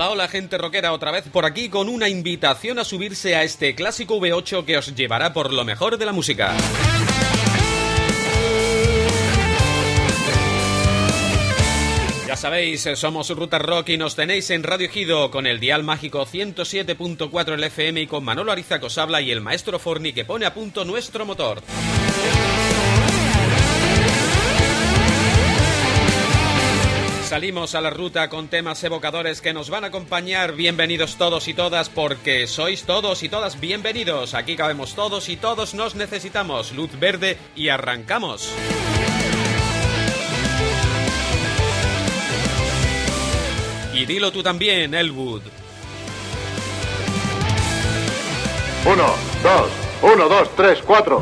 Hola, hola gente rockera, otra vez por aquí con una invitación a subirse a este clásico V8 que os llevará por lo mejor de la música. Ya sabéis, somos Ruta Rock y nos tenéis en Radio Ejido con el dial mágico 107.4 el FM y con Manolo Ariza que os habla y el maestro Forni que pone a punto nuestro motor. Salimos a la ruta con temas evocadores que nos van a acompañar. Bienvenidos todos y todas, porque sois todos y todas bienvenidos. Aquí cabemos todos y todos nos necesitamos. Luz verde y arrancamos. Y dilo tú también, Elwood. 1, 2, 3, 4.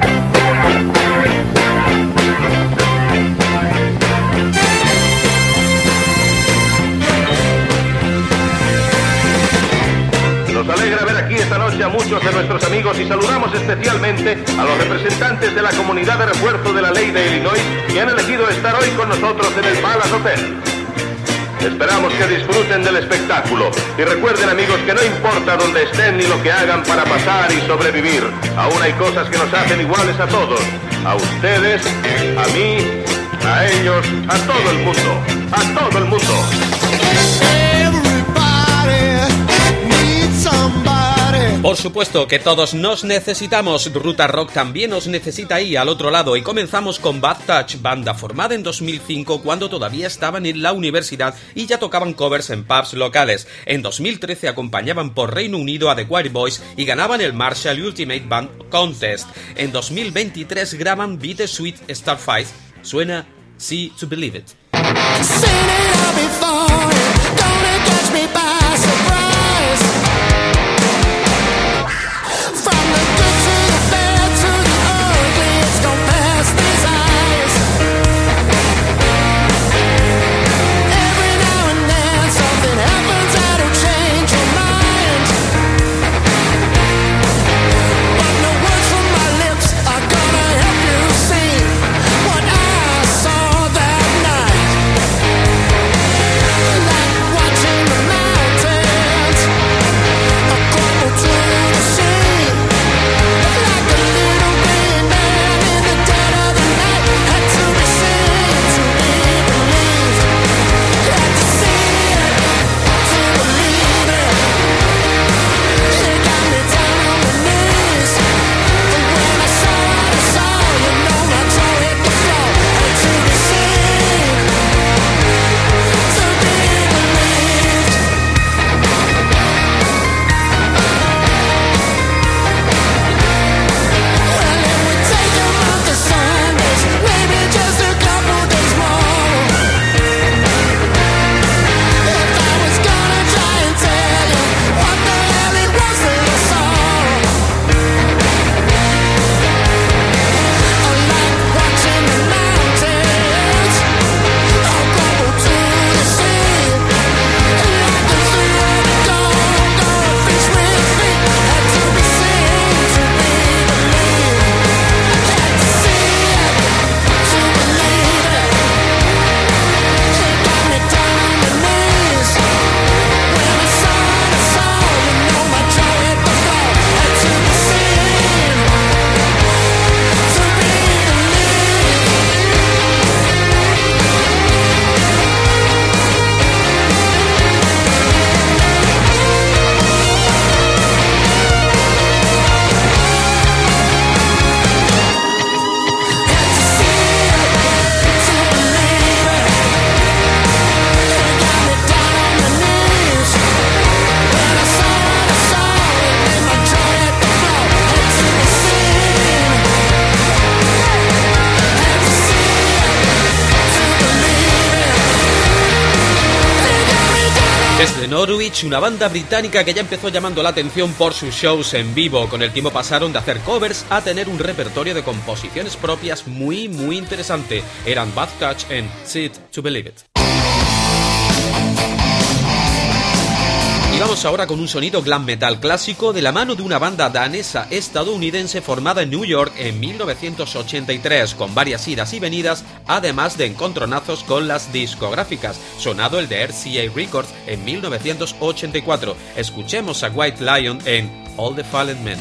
Nos alegra ver aquí esta noche a muchos de nuestros amigos y saludamos especialmente a los representantes de la comunidad de refuerzo de la ley de Illinois que han elegido estar hoy con nosotros en el Palace Hotel. Esperamos que disfruten del espectáculo y recuerden, amigos, que no importa dónde estén ni lo que hagan para pasar y sobrevivir, aún hay cosas que nos hacen iguales a todos, a ustedes, a mí, a ellos, a todo el mundo, a todo el mundo. Por supuesto que todos nos necesitamos. Ruta Rock también os necesita ahí al otro lado y comenzamos con Bad Touch, banda formada en 2005 cuando todavía estaban en la universidad y ya tocaban covers en pubs locales. En 2013 acompañaban por Reino Unido a The Choir Boys y ganaban el Marshall Ultimate Band Contest. En 2023 graban Bittersweet Starfight. Suena See to Believe It. Desde Norwich, una banda británica que ya empezó llamando la atención por sus shows en vivo. Con el tiempo pasaron de hacer covers a tener un repertorio de composiciones propias muy interesante. Eran Bad Touch en See to Believe It. Y vamos ahora con un sonido glam metal clásico de la mano de una banda danesa-estadounidense formada en New York en 1983, con varias idas y venidas, además de encontronazos con las discográficas, sonado el de RCA Records en 1984. Escuchemos a White Lion en All the Fallen Men.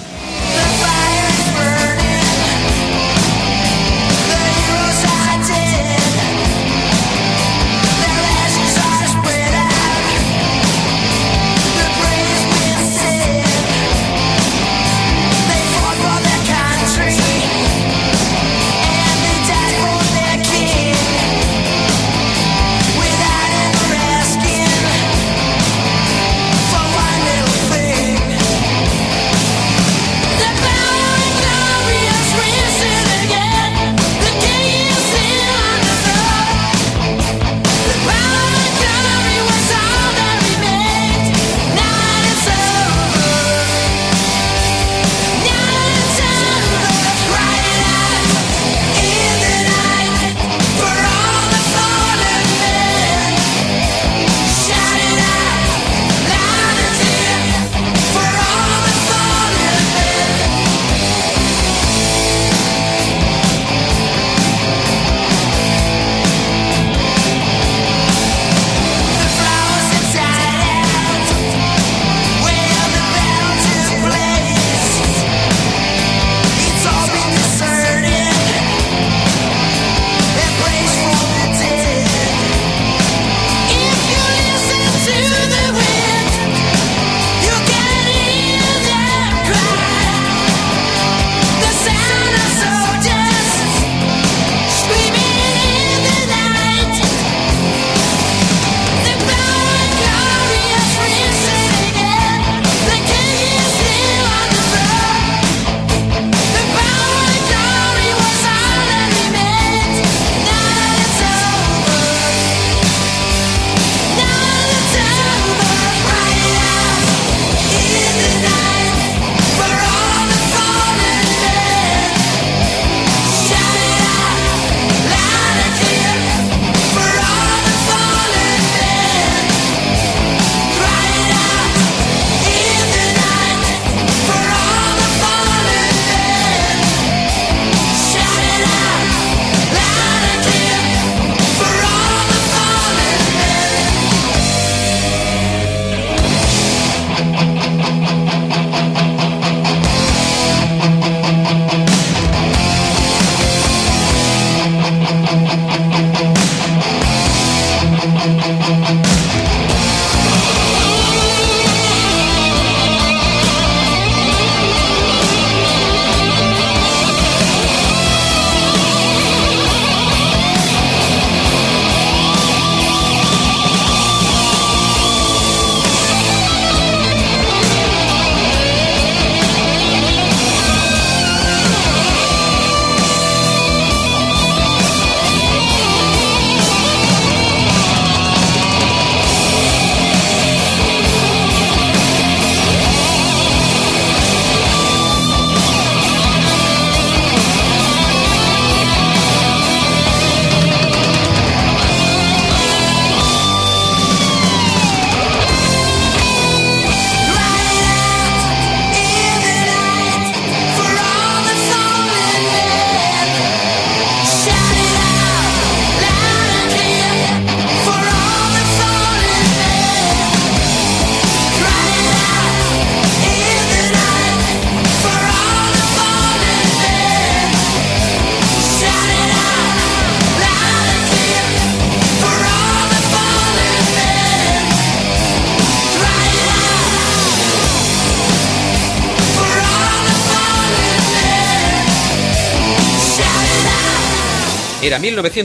Era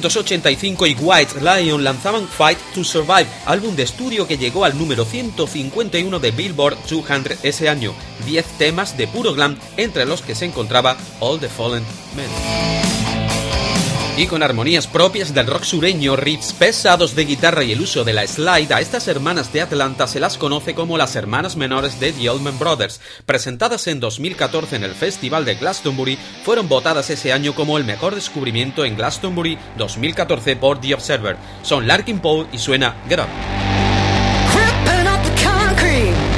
1985 y White Lion lanzaban Fight to Survive, álbum de estudio que llegó al número 151 de Billboard 200 ese año. 10 temas de puro glam, entre los que se encontraba All the Fallen Men. Y con armonías propias del rock sureño, riffs pesados de guitarra y el uso de la slide, a estas hermanas de Atlanta se las conoce como las hermanas menores de The Allman Brothers. Presentadas en 2014 en el Festival de Glastonbury, fueron votadas ese año como el mejor descubrimiento en Glastonbury 2014 por The Observer. Son Larkin Poe y suena Get Up.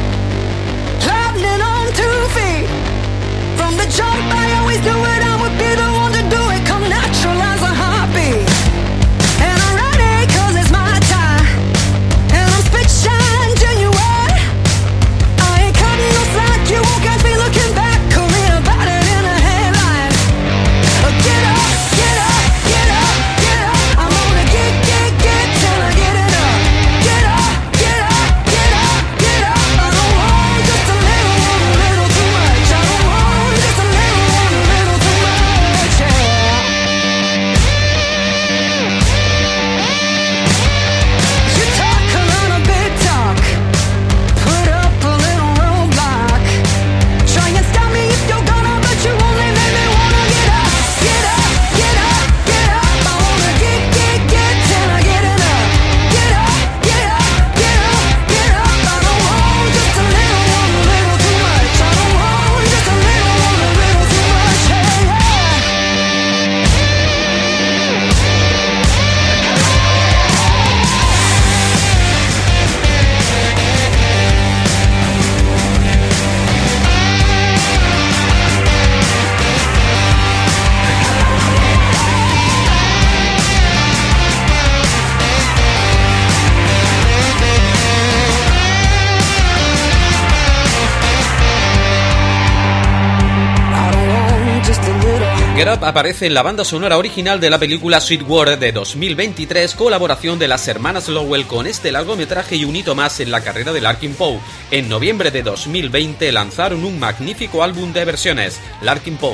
Get Up aparece en la banda sonora original de la película Sweet Water de 2023, colaboración de las hermanas Lowell con este largometraje y un hito más en la carrera de Larkin Poe. En noviembre de 2020 lanzaron un magnífico álbum de versiones, Larkin Poe.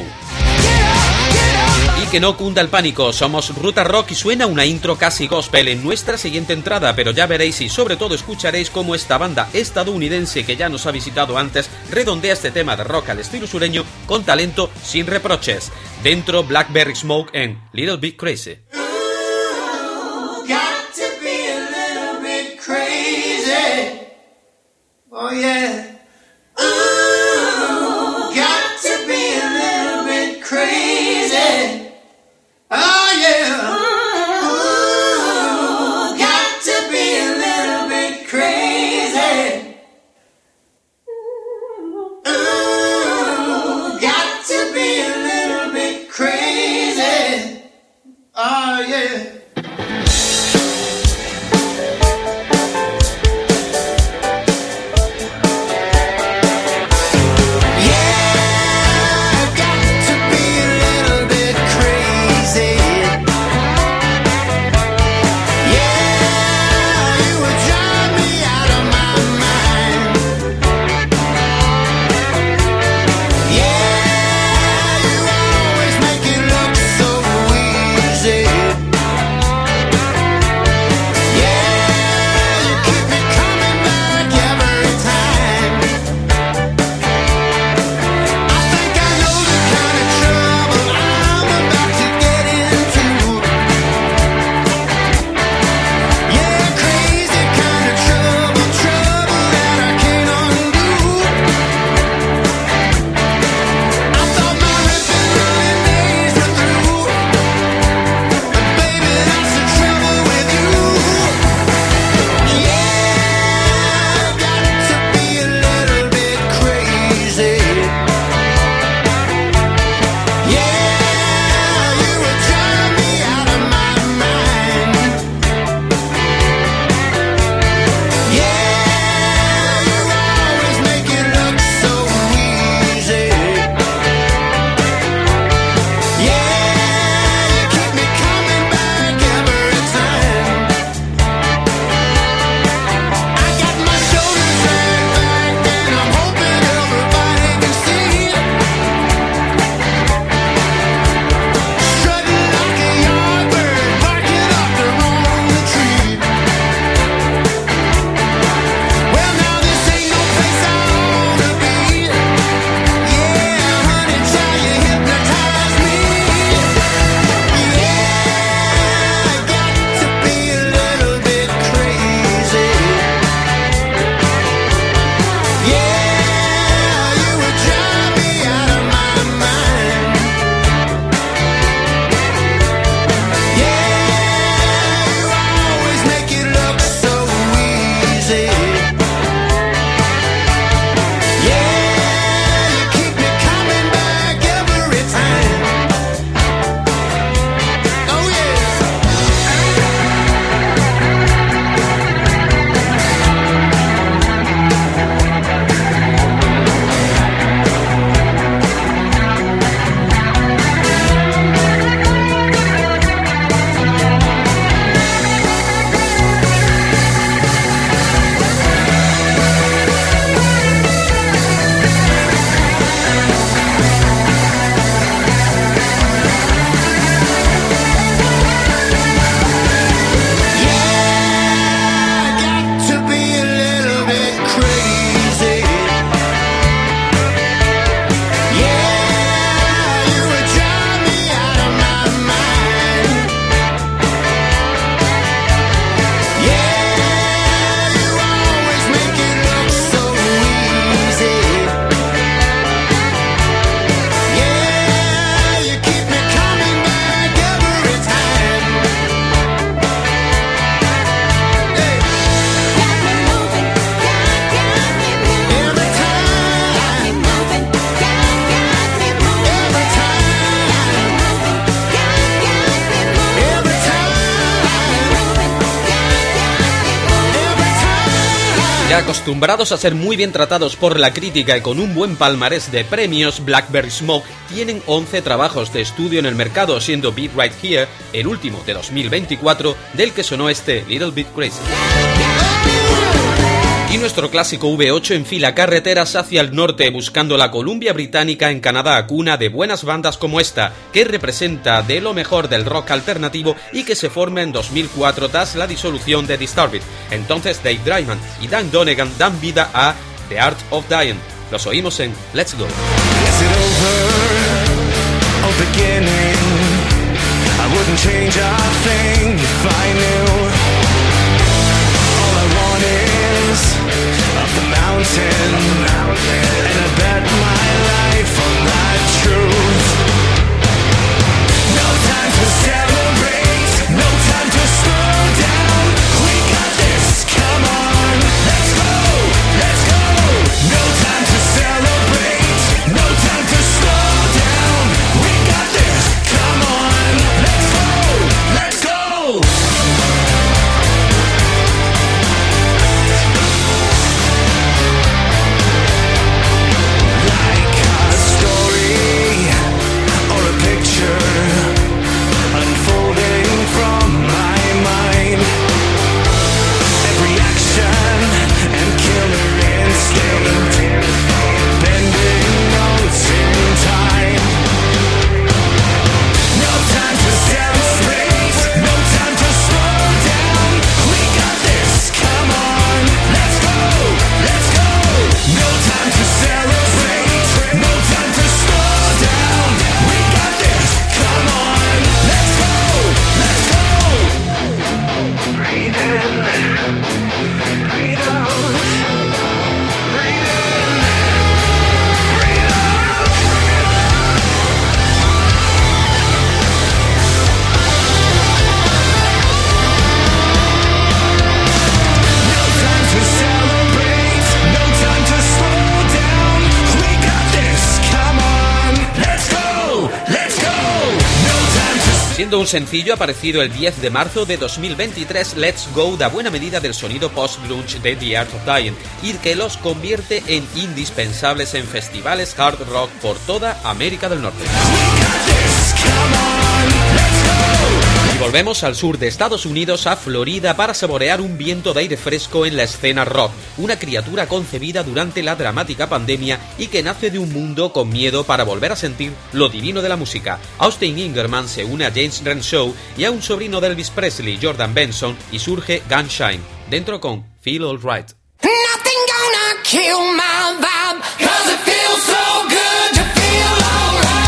Y que no cunda el pánico, somos Ruta Rock y suena una intro casi gospel en nuestra siguiente entrada, pero ya veréis y sobre todo escucharéis cómo esta banda estadounidense que ya nos ha visitado antes redondea este tema de rock al estilo sureño con talento sin reproches. Dentro Blackberry Smoke en Little Bit Crazy. Got to be a little bit crazy. Oh yeah. Ooh, got to be a little bit crazy. Oh yeah. Ooh, got to be a little bit crazy. Ooh, got to be a little bit crazy. Oh yeah. Yeah, got to be a little bit crazy. Ya acostumbrados a ser muy bien tratados por la crítica y con un buen palmarés de premios, Blackberry Smoke tienen 11 trabajos de estudio en el mercado, siendo Be Right Here el último de 2024, del que sonó este Little Bit Crazy. Y nuestro clásico V8 enfila carreteras hacia el norte buscando la Columbia Británica en Canadá, cuna de buenas bandas como esta, que representa de lo mejor del rock alternativo y que se forma en 2004 tras la disolución de Disturbed. Entonces Dave Dryman y Dan Donegan dan vida a The Art of Dying. Los oímos en Let's Go. Up the mountain, and I bet my life on that truth. No time to celebrate, no time to slow down. We got this, come on, let's go, let's go. No time to celebrate, no time to slow down. We got this, come on, let's go, let's go. Siendo un sencillo aparecido el 10 de marzo de 2023, Let's Go da buena medida del sonido post-grunge de The Art of Dying y que los convierte en indispensables en festivales hard rock por toda América del Norte. Y volvemos al sur de Estados Unidos, a Florida, para saborear un viento de aire fresco en la escena rock, una criatura concebida durante la dramática pandemia y que nace de un mundo con miedo para volver a sentir lo divino de la música. Austin Ingerman se une a James Renshaw y a un sobrino de Elvis Presley, Jordan Benson, y surge Gunshine, dentro con Feel All Right. Nothing gonna kill my vibe, 'cause it feels so good to feel all right.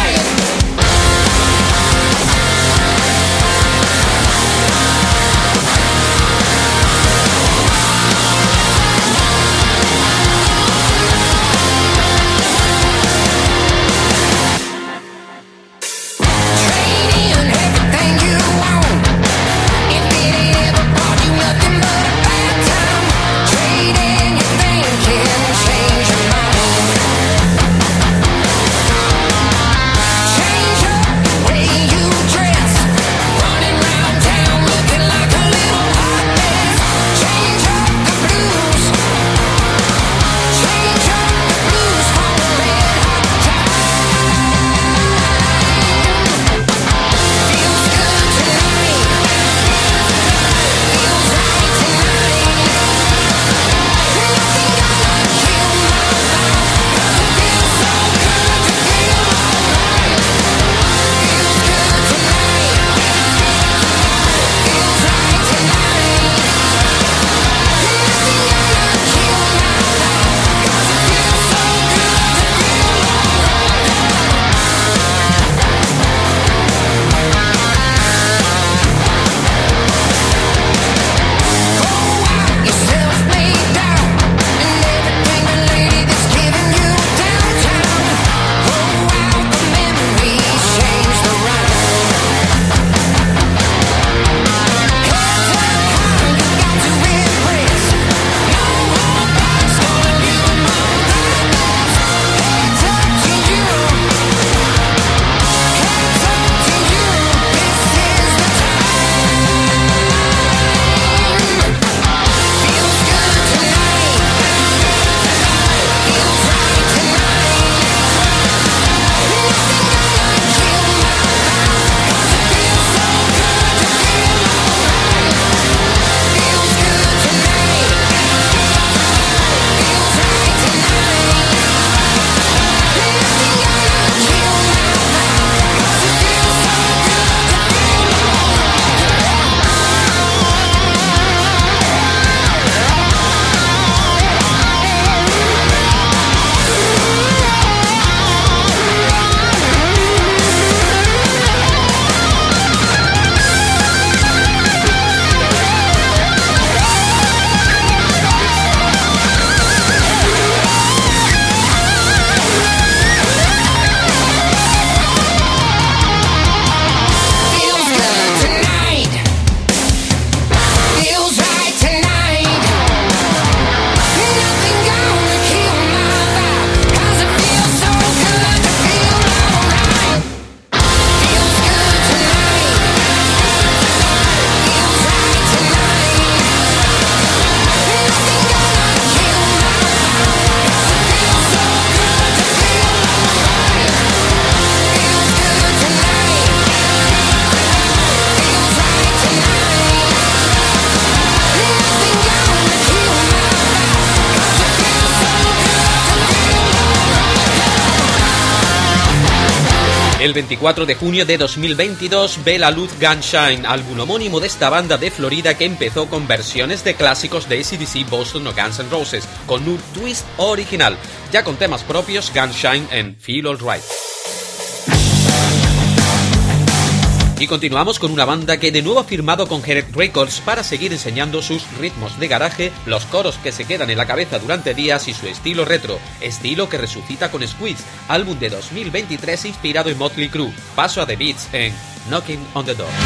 Change your mind. El 24 de junio de 2022 ve la luz Gunshine, álbum homónimo de esta banda de Florida que empezó con versiones de clásicos de AC/DC, Boston o Guns N' Roses, con un twist original, ya con temas propios. Gunshine en Feel Alright. Y continuamos con una banda que de nuevo ha firmado con Hered Records para seguir enseñando sus ritmos de garaje, los coros que se quedan en la cabeza durante días y su estilo retro, estilo que resucita con Squeeze, álbum de 2023 inspirado en Motley Crue. Paso a The Beats en Knocking on the Door.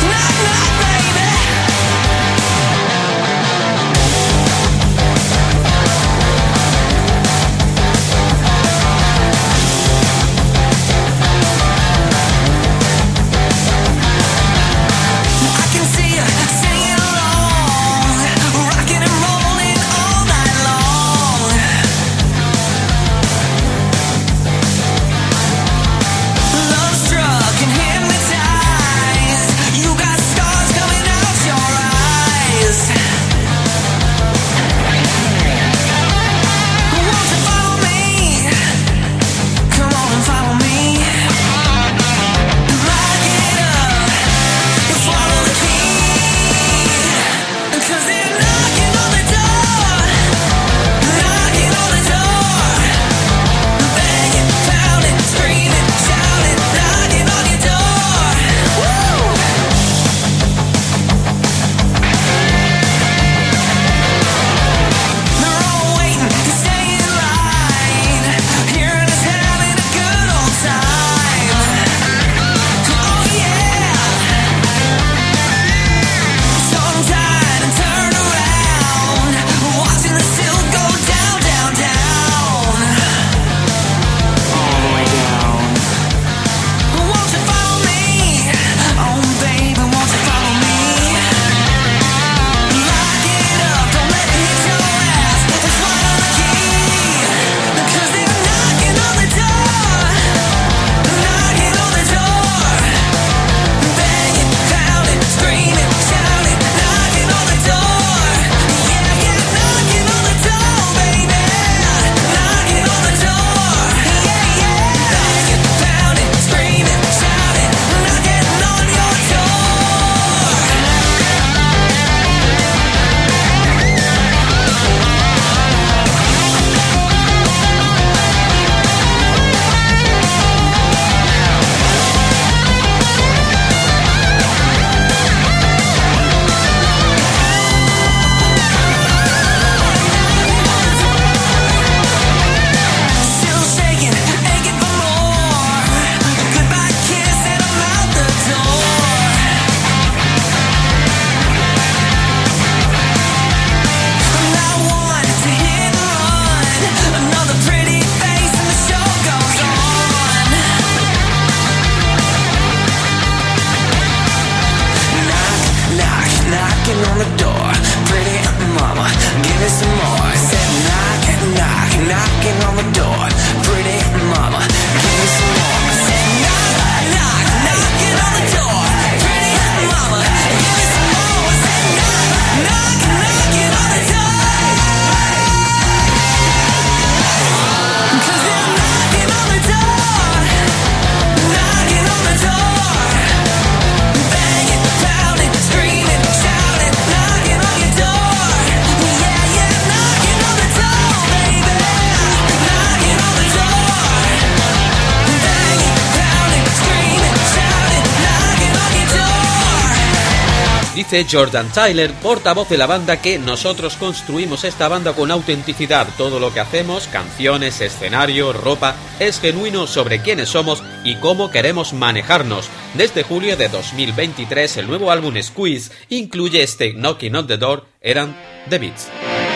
Dice Jordan Tyler, portavoz de la banda, que nosotros construimos esta banda con autenticidad. Todo lo que hacemos, canciones, escenario, ropa, es genuino sobre quiénes somos y cómo queremos manejarnos. Desde julio de 2023, el nuevo álbum Squeeze incluye este Knocking on the Door, eran The Beats.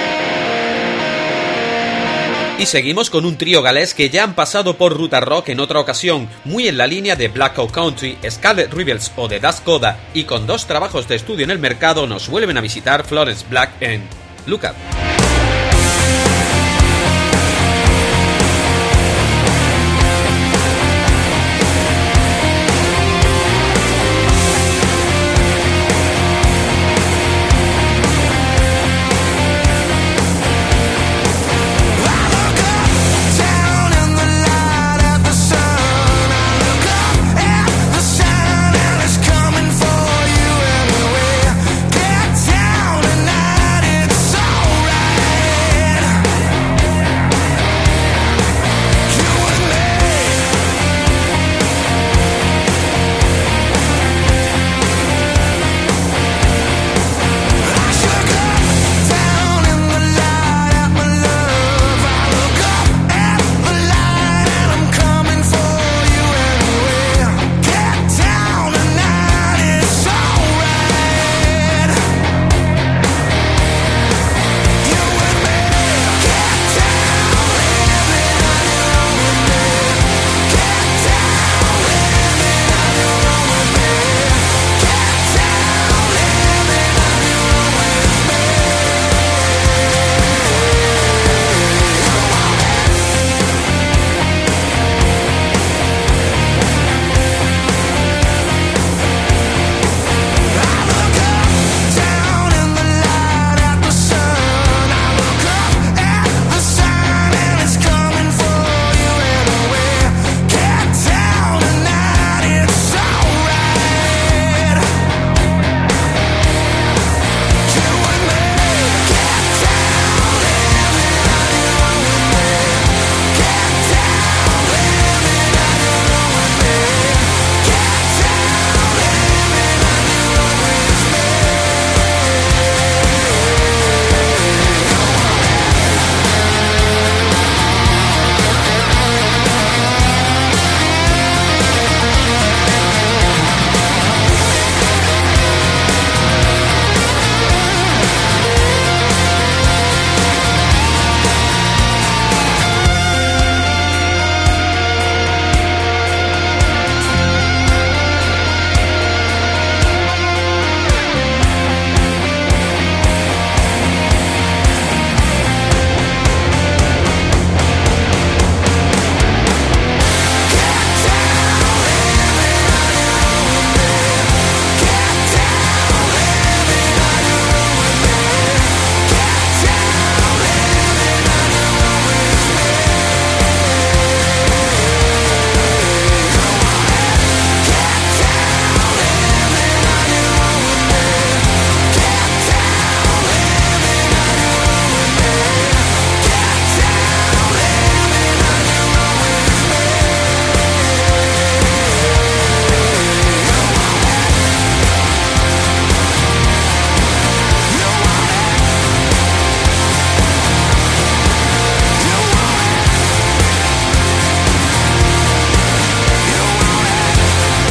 Y seguimos con un trío galés que ya han pasado por Ruta Rock en otra ocasión, muy en la línea de Black Cow Country, Scarlet Rebels o de Das Coda, y con 2 trabajos de estudio en el mercado nos vuelven a visitar Florence Black en Look Up. Down in the light of the sun, I look up at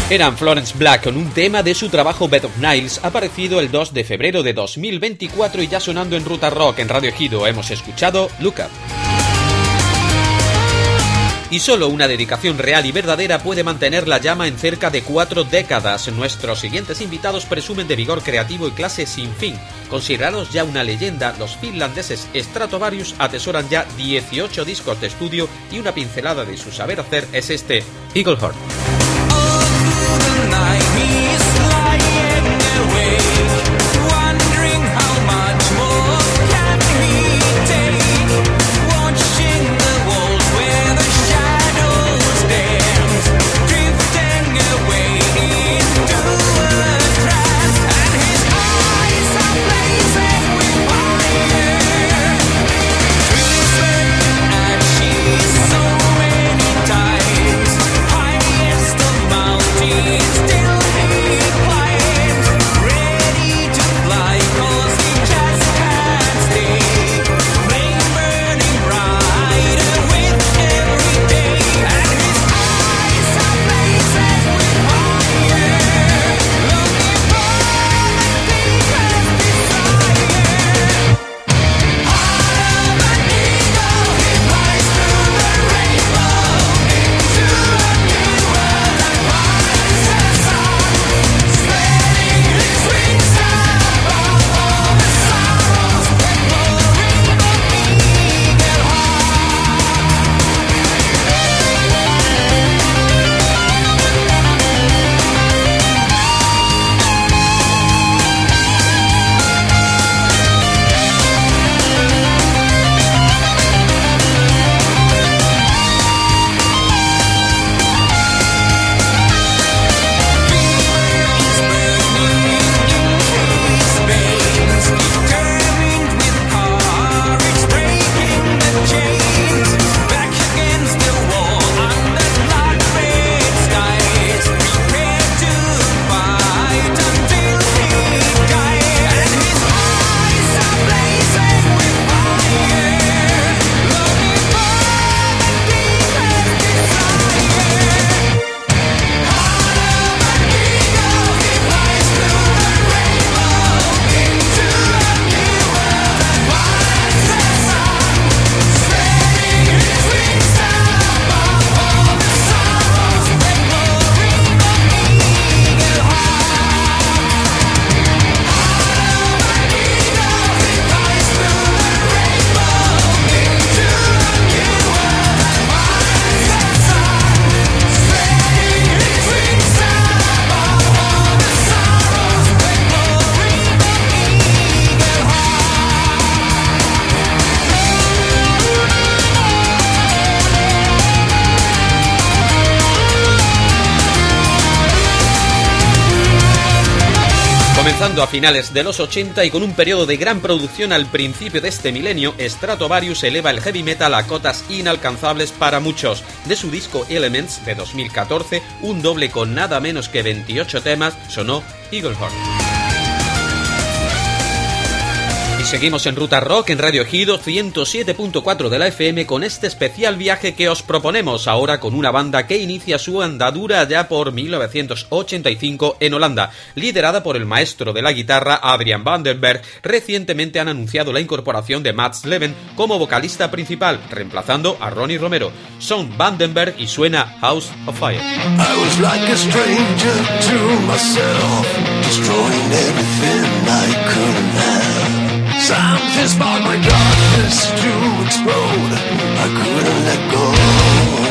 Eran Florence Black con un tema de su trabajo Bed of Nails, aparecido el 2 de febrero de 2024 y ya sonando en Ruta Rock en Radio Ejido. Hemos escuchado Look Up. Y solo una dedicación real y verdadera puede mantener la llama en cerca de 4 décadas. Nuestros siguientes invitados presumen de vigor creativo y clase sin fin. Considerados ya una leyenda, los finlandeses Stratovarius atesoran ya 18 discos de estudio y una pincelada de su saber hacer es este Eaglehorn. Comenzando a finales de los 80 y con un periodo de gran producción al principio de este milenio, Stratovarius eleva el heavy metal a cotas inalcanzables para muchos. De su disco Elements de 2014, un doble con nada menos que 28 temas, sonó Eaglehorn. Seguimos en Ruta Rock en Radio Ejido 107.4 de la FM con este especial viaje que os proponemos ahora con una banda que inicia su andadura ya por 1985 en Holanda. Liderada por el maestro de la guitarra Adrian van den Berg, recientemente han anunciado la incorporación de Mats Leven como vocalista principal, reemplazando a Ronnie Romero. Son Van den Berg y suena House of Fire. I was like a stranger to myself, destroying everything I couldn't have. Something sparked my darkness to explode. I couldn't let go.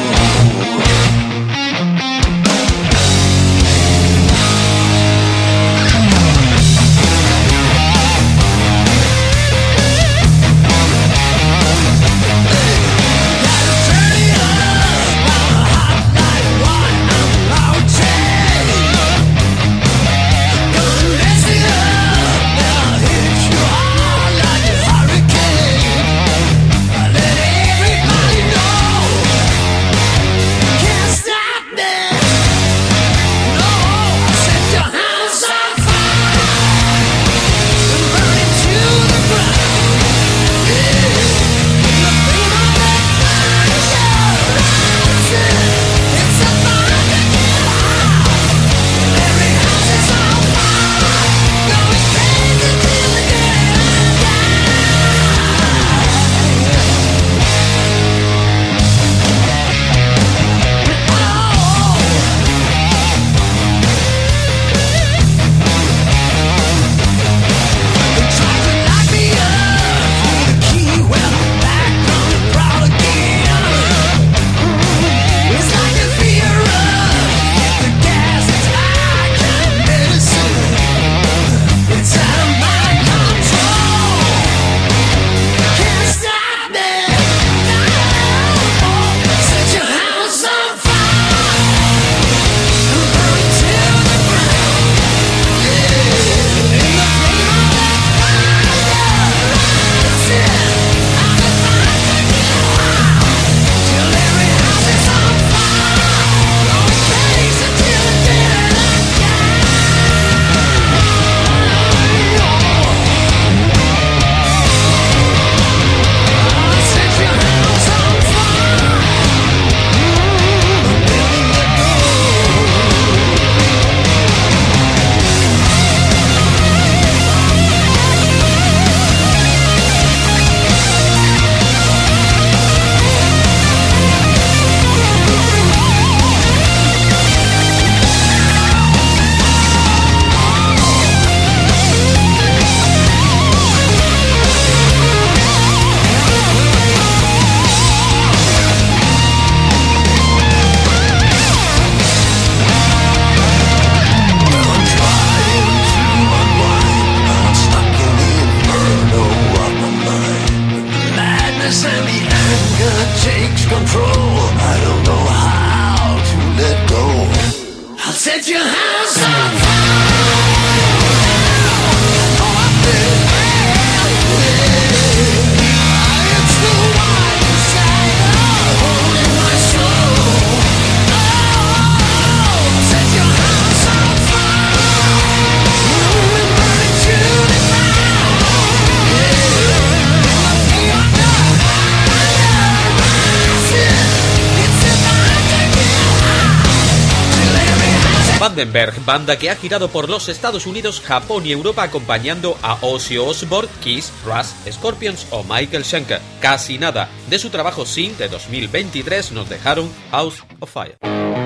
Vandenberg, banda que ha girado por los Estados Unidos, Japón y Europa acompañando a Ozzy Osbourne, Kiss, Rush, Scorpions o Michael Schenker. Casi nada de su trabajo Sin de 2023 nos dejaron House of Fire.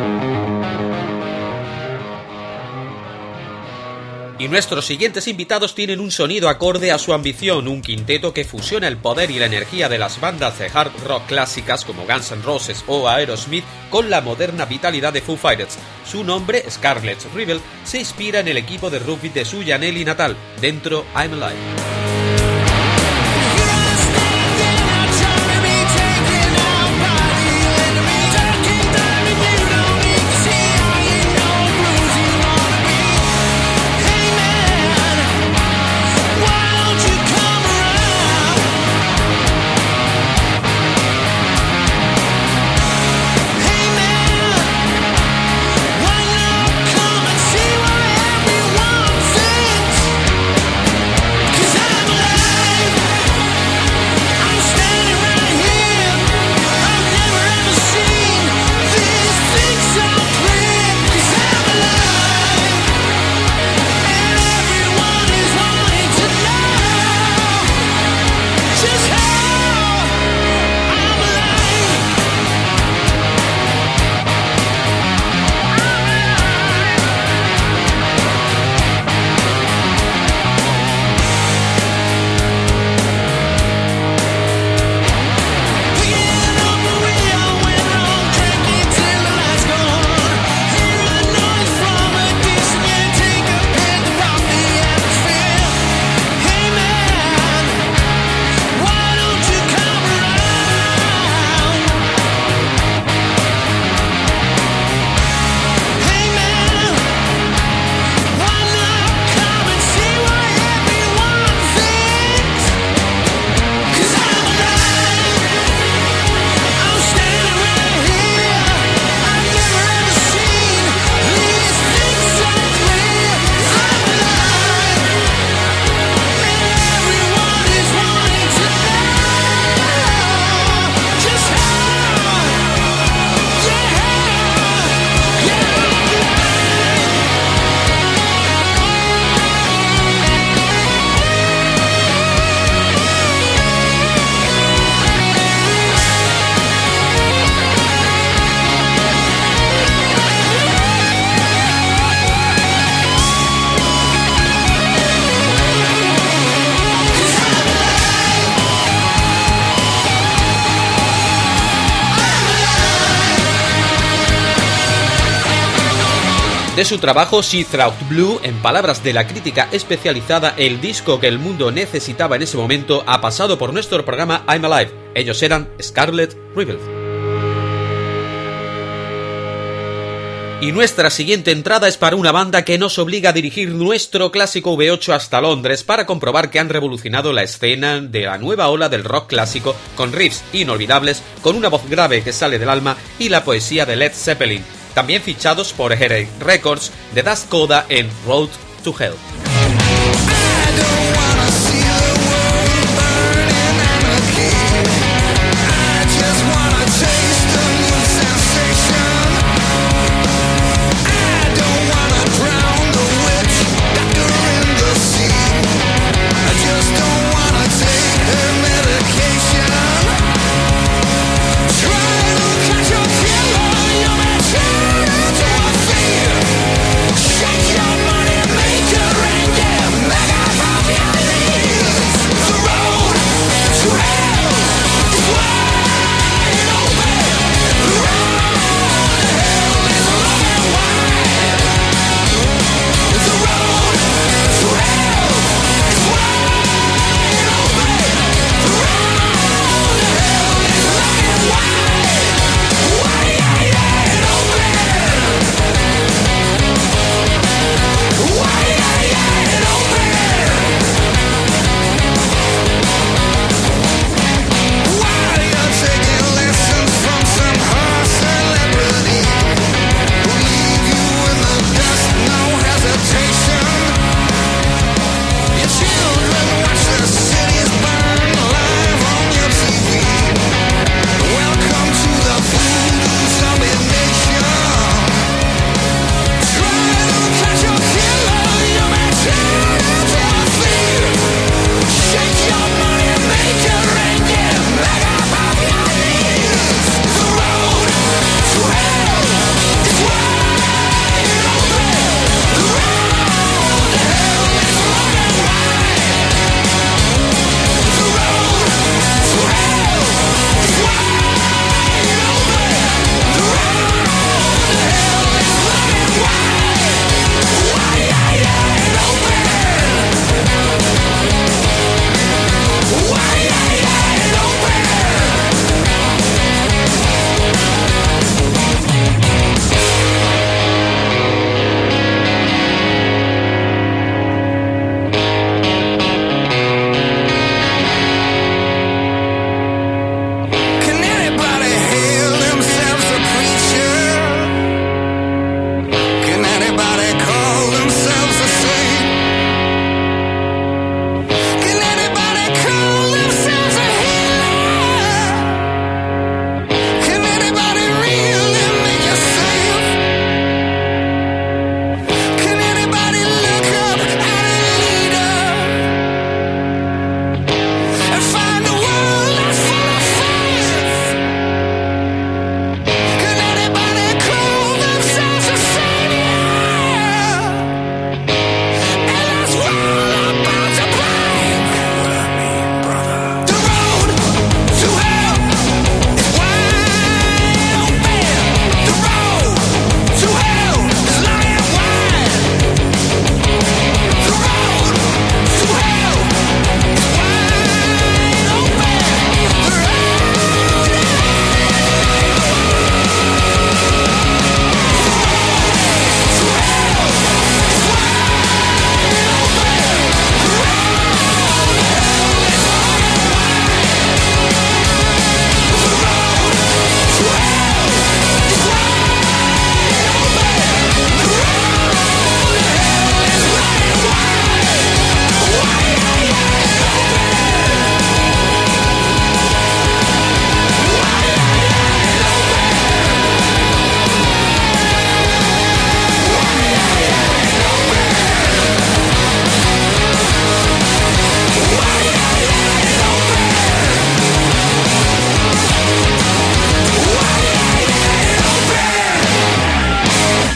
Y nuestros siguientes invitados tienen un sonido acorde a su ambición, un quinteto que fusiona el poder y la energía de las bandas de hard rock clásicas como Guns N' Roses o Aerosmith con la moderna vitalidad de Foo Fighters. Su nombre, Scarlet Rebel, se inspira en el equipo de rugby de su Llanelli natal, dentro I'm Alive. De su trabajo See Through Blue, en palabras de la crítica especializada, el disco que el mundo necesitaba en ese momento, ha pasado por nuestro programa I'm Alive. Ellos eran Scarlet Rebel. Y nuestra siguiente entrada es para una banda que nos obliga a dirigir nuestro clásico V8 hasta Londres para comprobar que han revolucionado la escena de la nueva ola del rock clásico con riffs inolvidables, con una voz grave que sale del alma y la poesía de Led Zeppelin. También fichados por Heretic Records de Das Coda en Road to Hell. Shake your money maker and get mega happy.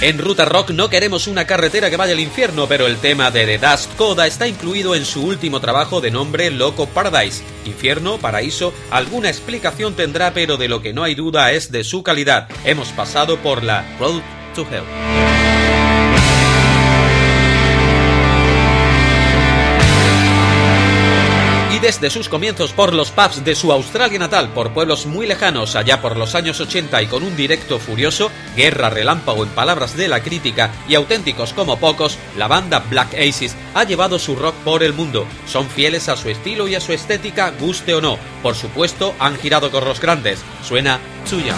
En Ruta Rock no queremos una carretera que vaya al infierno, pero el tema de The Dust Coda está incluido en su último trabajo de nombre Loco Paradise. Infierno, paraíso, alguna explicación tendrá, pero de lo que no hay duda es de su calidad. Hemos pasado por la Road to Hell. Desde sus comienzos por los pubs de su Australia natal, por pueblos muy lejanos allá por los años 80 y con un directo furioso, guerra relámpago en palabras de la crítica y auténticos como pocos, la banda Black Aces ha llevado su rock por el mundo. Son fieles a su estilo y a su estética, guste o no. Por supuesto, han girado con los grandes. Suena Too Young.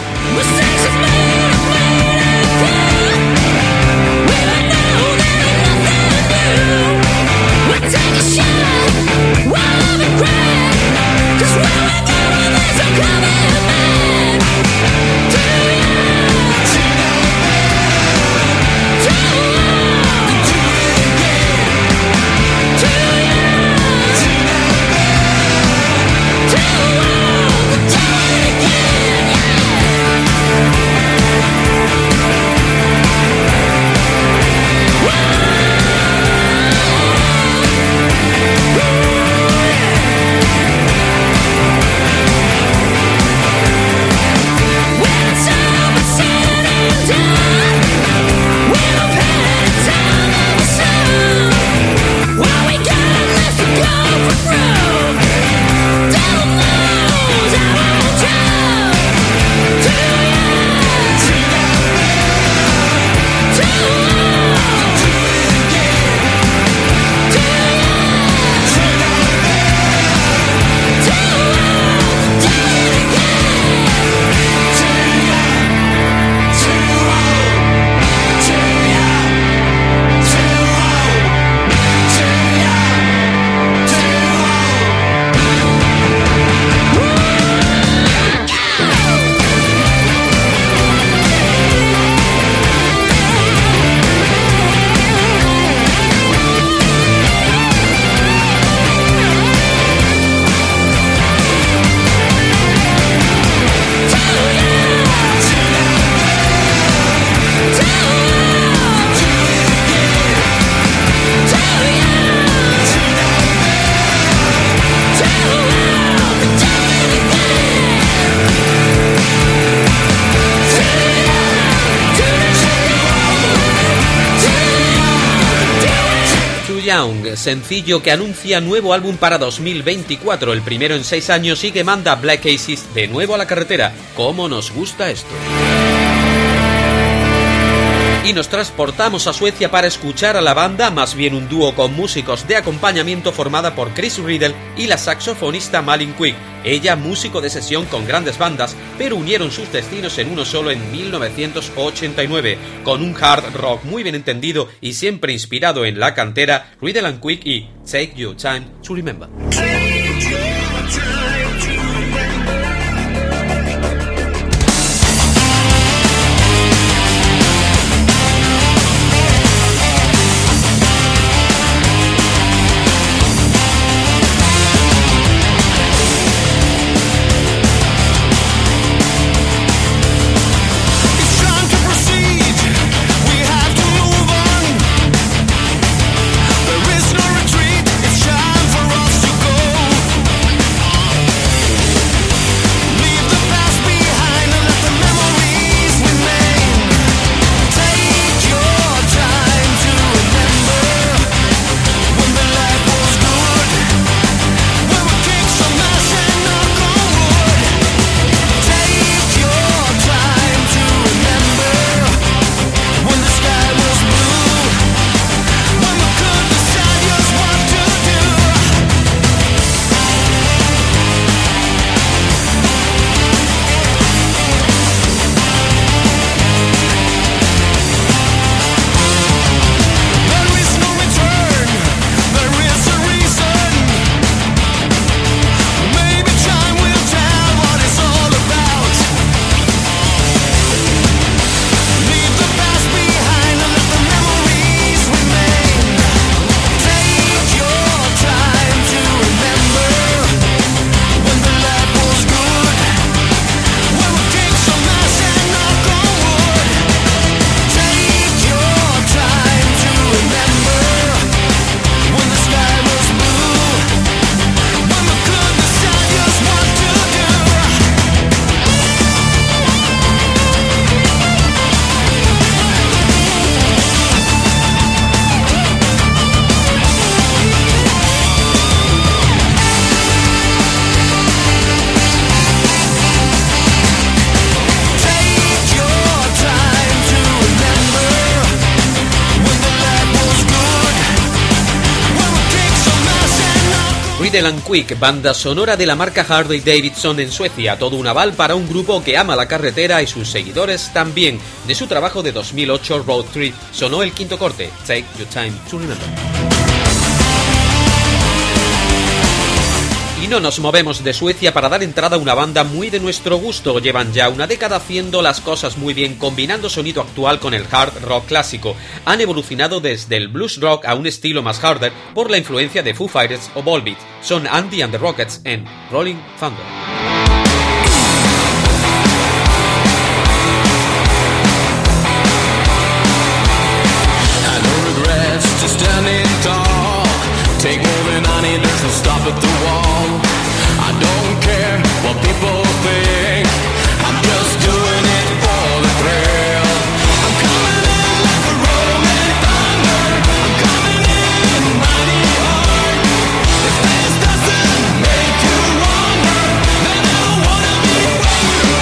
Young, sencillo que anuncia nuevo álbum para 2024, el primero en 6 años, y que manda a Black Aces de nuevo a la carretera. ¿Cómo nos gusta esto? Y nos transportamos a Suecia para escuchar a la banda, más bien un dúo con músicos de acompañamiento formada por Chris Riddle y la saxofonista Malin Quick. Ella, músico de sesión con grandes bandas, pero unieron sus destinos en uno solo en 1989, con un hard rock muy bien entendido y siempre inspirado en la cantera, Riddle and Quick y Take Your Time to Remember. There is no retreat, it's time for us to go. Riddle and Quick, banda sonora de la marca Harley Davidson en Suecia, todo un aval para un grupo que ama la carretera y sus seguidores también. De su trabajo de 2008 Road Trip sonó el quinto corte, Take Your Time to Remember. Y no nos movemos de Suecia para dar entrada a una banda muy de nuestro gusto. Llevan ya una década haciendo las cosas muy bien, combinando sonido actual con el hard rock clásico. Han evolucionado desde el blues rock a un estilo más harder por la influencia de Foo Fighters o Volbeat. Son Andy and the Rockets en Rolling Thunder. Take more than I need, there's no stop at the wall. I don't care what people think, I'm just doing it for the thrill. I'm coming in like a rolling thunder, I'm coming in mighty hard. If this doesn't make you wonder, then I don't wanna be with you.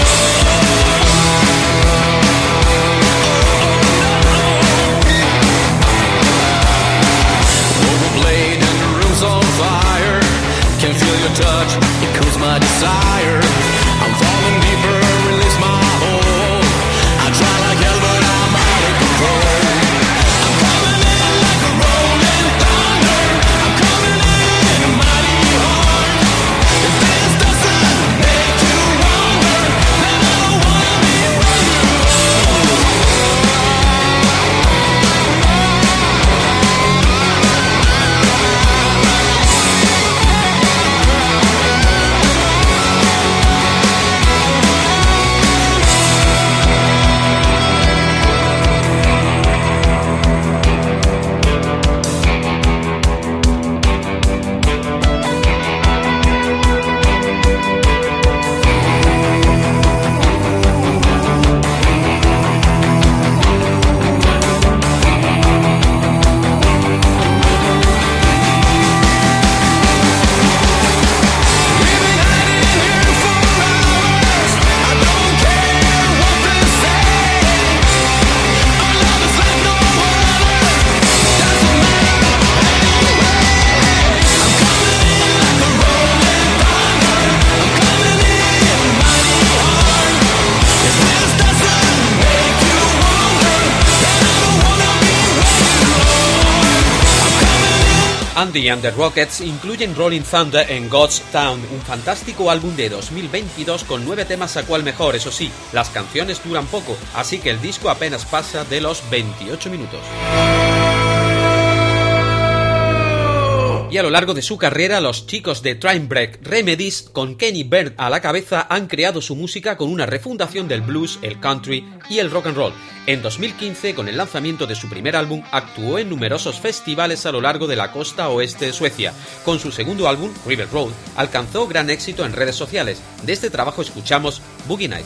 Rollerblade on fire, can feel your touch, it cools my desire. I'm falling deeper, release my hold. I try like hell but I'm out of control. I'm coming in like a rolling thunder, I'm coming in mighty hard. If this doesn't make you wonder, then I don't wanna be with you. Andy and the Rockets incluyen Rolling Thunder en God's Town, un fantástico álbum de 2022 con 9 temas a cual mejor. Eso sí, las canciones duran poco, así que el disco apenas pasa de los 28 minutos. Y a lo largo de su carrera, los chicos de Trainwreck Remedies, con Kenny Bird a la cabeza, han creado su música con una refundación del blues, el country y el rock and roll. En 2015, con el lanzamiento de su primer álbum, actuó en numerosos festivales a lo largo de la costa oeste de Suecia. Con su segundo álbum, River Road, alcanzó gran éxito en redes sociales. De este trabajo escuchamos Boogie Nights.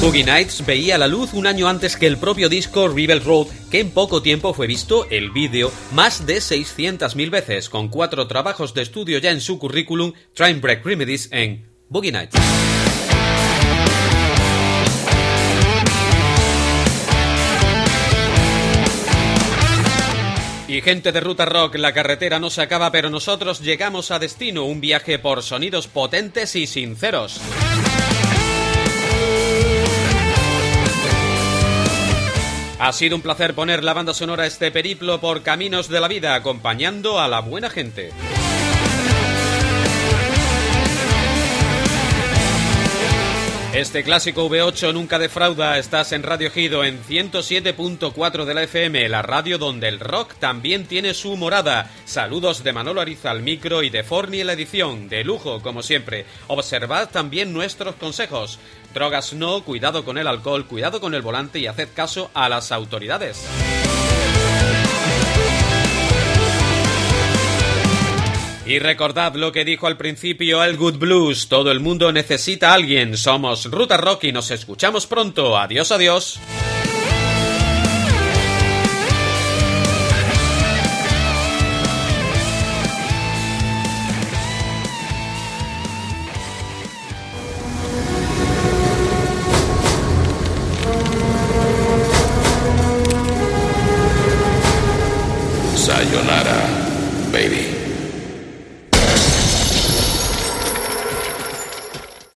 Boogie Nights veía la luz un año antes que el propio disco Rebel Road, que en poco tiempo fue visto el vídeo más de 600.000 veces, con 4 trabajos de estudio ya en su currículum, Trainwreck Remedies en Boogie Nights. Y gente de Ruta Rock, la carretera no se acaba, pero nosotros llegamos a destino, un viaje por sonidos potentes y sinceros. Ha sido un placer poner la banda sonora a este periplo por caminos de la vida, acompañando a la buena gente. Este clásico V8 nunca defrauda. Estás en Radio Ejido en 107.4 de la FM, la radio donde el rock también tiene su morada. Saludos de Manolo Ariza al micro y de Forni en la edición, de lujo como siempre. Observad también nuestros consejos. Drogas no, cuidado con el alcohol, cuidado con el volante y haced caso a las autoridades. Y recordad lo que dijo al principio el Good Blues, todo el mundo necesita a alguien. Somos Ruta Rock y nos escuchamos pronto. Adiós, adiós.